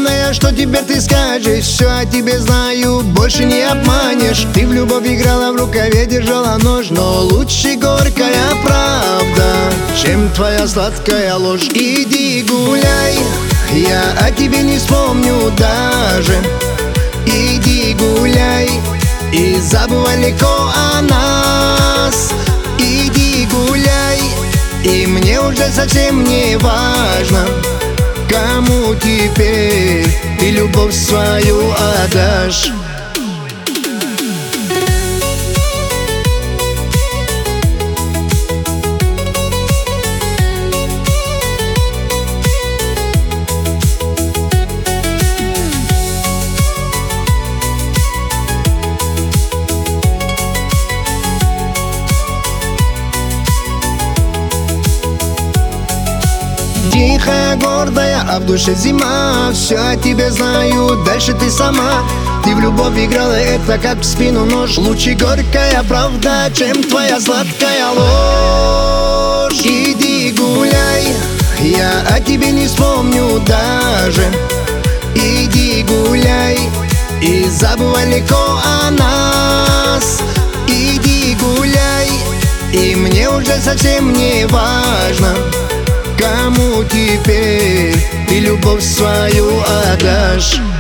умная, что теперь ты скажешь? Все о тебе знаю, больше не обманешь. Ты в любовь играла, в рукаве держала нож, но лучше горькая правда, чем твоя сладкая ложь. Иди гуляй, я о тебе не вспомню даже. Иди гуляй и забывай легко о нас. Иди гуляй, и мне уже совсем не важно, кому теперь ты любовь свою отдашь. Тихая, гордая, а в душе зима. Все о тебе знаю, дальше ты сама. Ты в любовь играла, это как в спину нож. Лучше горькая правда, чем твоя сладкая ложь. Иди гуляй, я о тебе не вспомню даже. Иди гуляй и забывай легко о нас. Иди гуляй, и мне уже совсем не важно, кому теперь ты любовь свою отдашь.